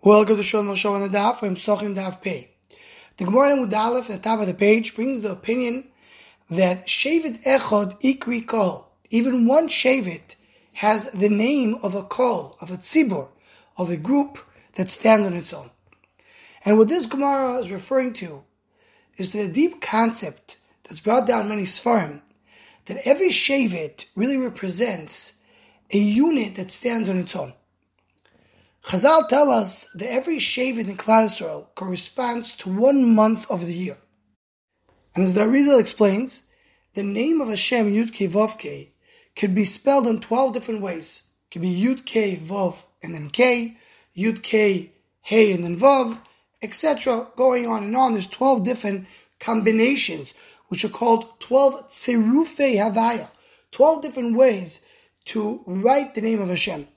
Welcome to Shalom Moshe on the Daf from Sochim Daf Pei. The Gemara in Mud Aleph at the top of the page brings the opinion that Shevet Echad Ikri Kol, even one Shevet has the name of a Kol, of a Tzibur, of a group that stands on its own. And what this Gemara is referring to is the deep concept that's brought down many Sfarim, that every Shevet really represents a unit that stands on its own. Chazal tell us that every Shevet in Klal Yisrael corresponds to 1 month of the year. And as the Arizal explains, the name of Hashem, Yud Kei Vav Kei, could be spelled in 12 different ways. It could be Yud Kei Vav and then Kei, Yud Kei Hey and then Vav, etc. Going on and on. There's 12 different combinations, which are called 12 Tzirufei Havaya, 12 different ways to write the name of Hashem.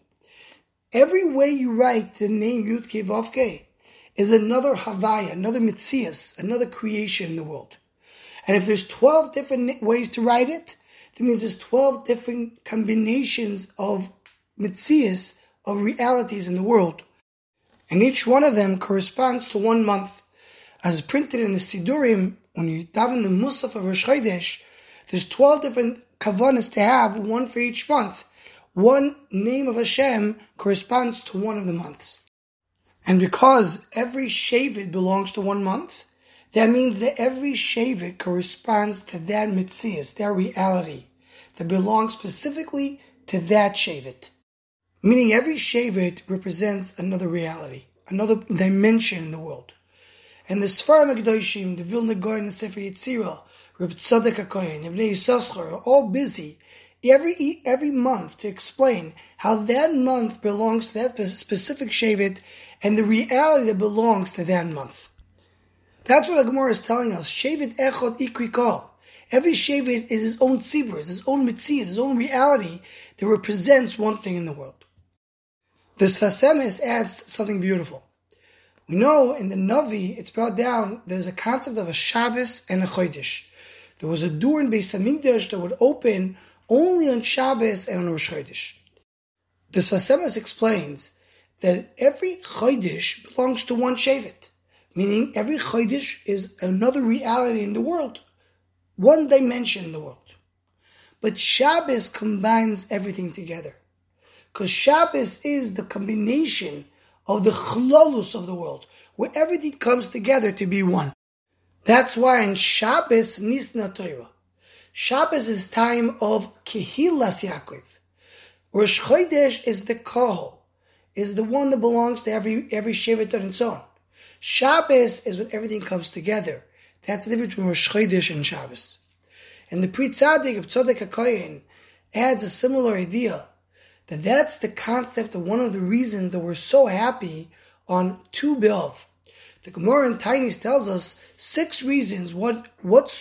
Every way you write the name Yud Kei Vav Kei is another Havaya, another Mitzias, another creation in the world. And if there's 12 different ways to write it, that means there's 12 different combinations of Mitzias, of realities in the world. And each one of them corresponds to 1 month. As printed in the Sidurim, when you daven the Musaf of Rosh Chodesh, there's 12 different kavanas to have, one for each month. One name of Hashem corresponds to one of the months. And because every Shevet belongs to 1 month, that means that every Shevet corresponds to that Mitzias, that reality, that belongs specifically to that Shevet. Meaning every Shevet represents another reality, another dimension in the world. And the Sfarim HaKadoshim, the Vilna Gaon and Sefer Yetzirah, Reb Tzadok HaKohen, Ibnei Yisachar are all busy every month to explain how that month belongs to that specific Shevet and the reality that belongs to that month. That's what the Gemara is telling us. Shevet Echad Ikri Kol. Every Shevet is his own tzibur, his own mitzias, his own reality that represents one thing in the world. The Sfas Emes adds something beautiful. We know in the Navi, it's brought down, there's a concept of a Shabbos and a Chodesh. There was a door in Beis Hamikdash that would open only on Shabbos and on Rosh Chodesh. The Sfas Emes explains that every Chodesh belongs to one Shevet, meaning every Chodesh is another reality in the world, one dimension in the world. But Shabbos combines everything together, because Shabbos is the combination of the Chlolus of the world, where everything comes together to be one. That's why in Shabbos Nisna Torah, Shabbos is time of Kehilas Yaakov. Rosh Chodesh is the Kohol, is the one that belongs to every Shevet on its own. Shabbos is when everything comes together. That's the difference between Rosh Chodesh and Shabbos. And the Pri Tzaddik of Tzadok HaKohen adds a similar idea, that that's the concept of one of the reasons that we're so happy on Tu B'Av. The Gemara in Tainis tells us 6 reasons what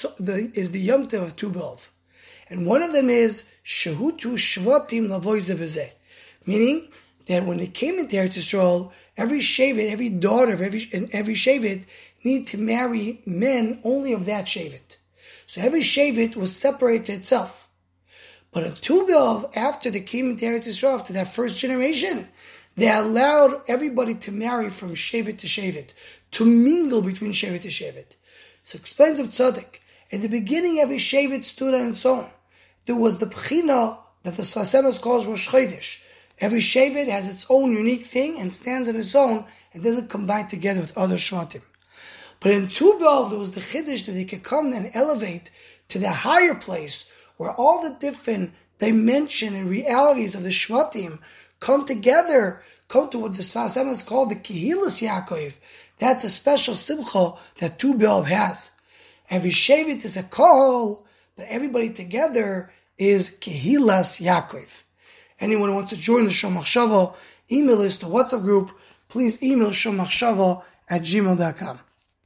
is the Yom Tov of Tu B'Av. And one of them is Shehutu Shvatim Lavoy Zeh B'Zeh, meaning that when they came into Eretz Yisrael, every Shevet, every daughter of every Shevet need to marry men only of that Shevet. So every Shevet was separated to itself. But in Tu B'Av, after they came into Eretz Yisrael, after that first generation, they allowed everybody to marry from Shevet to Shevet, to mingle between Shevet to Shevet. So explains of Tzaddik, in the beginning every Shevet stood on its own. There was the Pechina that the Sfas Emes calls Rosh Chodesh. Every Shevet has its own unique thing and stands on its own and doesn't combine together with other Shvatim. But in Tu B'Av there was the Chiddush that they could come and elevate to the higher place where all the different dimension and realities of the Shvatim come together, come to what the Sfas Emes called the Kehilas Yaakov. That's a special simcha that Tu B'Av has. Every Shevet is a Kohol, but everybody together is Kehilas Yaakov. Anyone who wants to join the Shom Machshava email list or WhatsApp group, please email shommachshava@gmail.com.